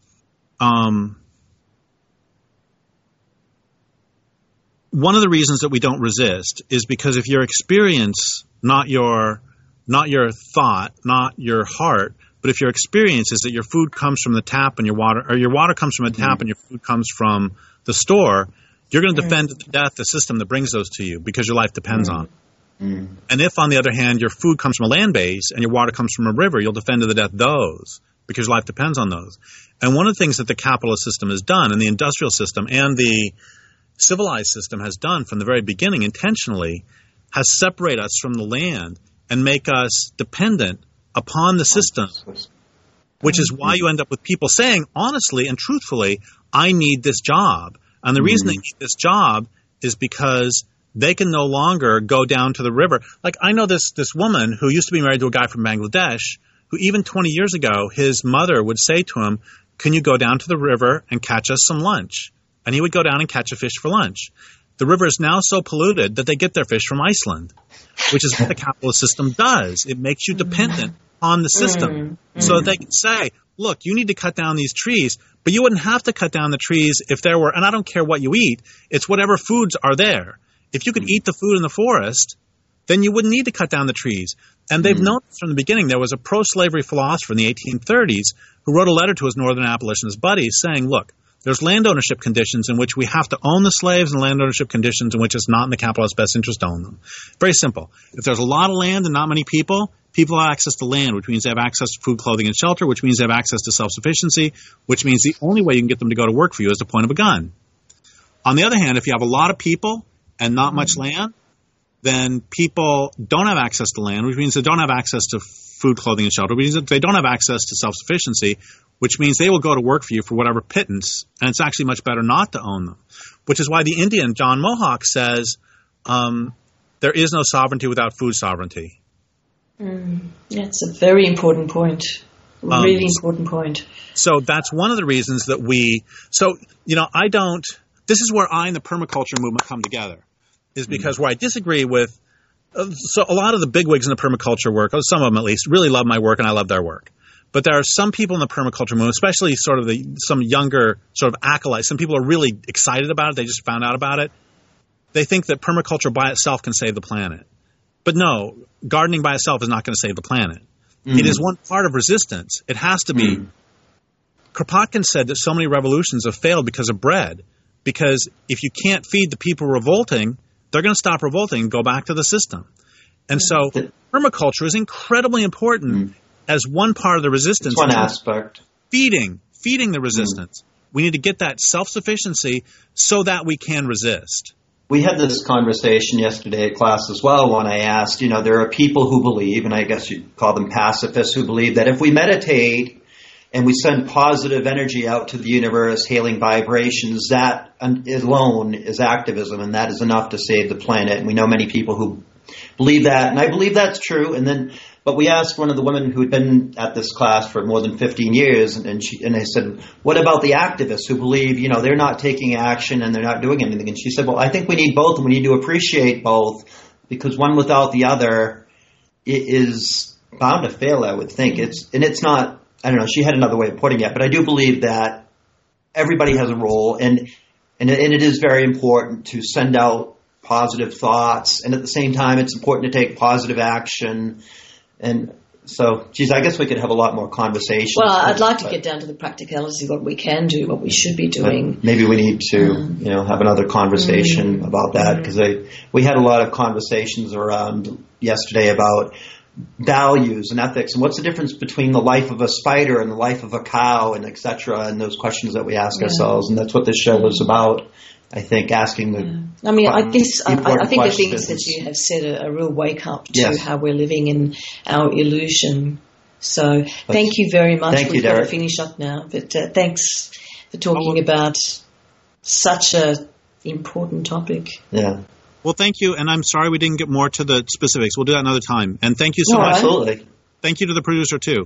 one of the reasons that we don't resist is because if your experience, not your thought, not your heart, but if your experience is that your food comes from the tap and your water comes from a tap and your food comes from the store, you're going to defend to death the system that brings those to you because your life depends on it. And if, on the other hand, your food comes from a land base and your water comes from a river, you'll defend to the death those because your life depends on those. And one of the things that the capitalist system has done, and the industrial system and the civilized system has done from the very beginning intentionally, has separate us from the land and make us dependent upon the system, which is why you end up with people saying honestly and truthfully, I need this job. And the reason they need this job is because they can no longer go down to the river. Like, I know this woman who used to be married to a guy from Bangladesh, who even 20 years ago, his mother would say to him, "Can you go down to the river and catch us some lunch?" And he would go down and catch a fish for lunch. The river is now so polluted that they get their fish from Iceland, which is what the capitalist system does. It makes you dependent on the system. So that they can say, look, you need to cut down these trees, but you wouldn't have to cut down the trees if there were, and I don't care what you eat, it's whatever foods are there. If you could eat the food in the forest, then you wouldn't need to cut down the trees. And they've known from the beginning. There was a pro-slavery philosopher in the 1830s who wrote a letter to his northern abolitionist buddies saying, look, there's land ownership conditions in which we have to own the slaves and land ownership conditions in which it's not in the capitalist's best interest to own them. Very simple. If there's a lot of land and not many people, people have access to land, which means they have access to food, clothing, and shelter, which means they have access to self-sufficiency, which means the only way you can get them to go to work for you is the point of a gun. On the other hand, if you have a lot of people and not much land, then people don't have access to land, which means they don't have access to food, clothing, and shelter, which means that they don't have access to self-sufficiency, which means they will go to work for you for whatever pittance, and it's actually much better not to own them, which is why the Indian, John Mohawk, says there is no sovereignty without food sovereignty. That's a very important point. Really important point. So that's one of the reasons that this is where I and the permaculture movement come together, is because where I disagree with, so a lot of the bigwigs in the permaculture work, some of them at least, really love my work and I love their work. But there are some people in the permaculture movement, especially sort of some younger sort of acolytes, some people are really excited about it, they just found out about it. They think that permaculture by itself can save the planet. But no, gardening by itself is not going to save the planet. It is one part of resistance. It has to be. Kropotkin said that so many revolutions have failed because of bread. Because if you can't feed the people revolting, they're going to stop revolting and go back to the system. And so permaculture is incredibly important as one part of the resistance. It's one aspect. Feeding the resistance. We need to get that self-sufficiency so that we can resist. We had this conversation yesterday at class as well when I asked, there are people who believe, and I guess you'd call them pacifists, who believe that if we meditate and we send positive energy out to the universe, hailing vibrations, that alone is activism, and that is enough to save the planet. And we know many people who believe that, and I believe that's true. But we asked one of the women who had been at this class for more than 15 years, and I said, what about the activists who believe, they're not taking action and they're not doing anything? And she said, well, I think we need both, and we need to appreciate both, because one without the other is bound to fail, I would think. It's not, I don't know, she had another way of putting it, but I do believe that everybody has a role, and it is very important to send out positive thoughts, and at the same time, it's important to take positive action. And so, I guess we could have a lot more conversations. Well, I'd like to get down to the practicality of what we can do, what we should be doing. Maybe we need to, have another conversation about that, because we had a lot of conversations around yesterday about values and ethics and what's the difference between the life of a spider and the life of a cow, and et cetera, and those questions that we ask ourselves. And that's what this show was about. I think asking the. I guess I think the things that you have said are a real wake up to how we're living in our illusion. So thank you very much. We've got to finish up now, but thanks for talking about such a important topic. Yeah. Well, thank you, and I'm sorry we didn't get more to the specifics. We'll do that another time. And thank you so much. Absolutely. Thank you to the producer too.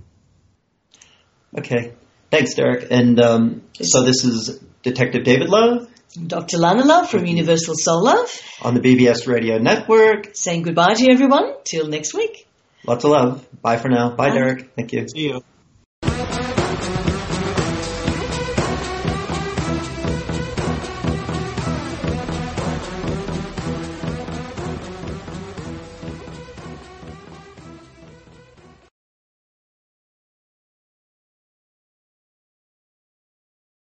Okay. Thanks, Derek. And so this is Detective David Love. Dr. Lana Love from Universal Soul Love. On the BBS Radio Network. Saying goodbye to everyone. Till next week. Lots of love. Bye for now. Bye, Derek. Thank you. See you.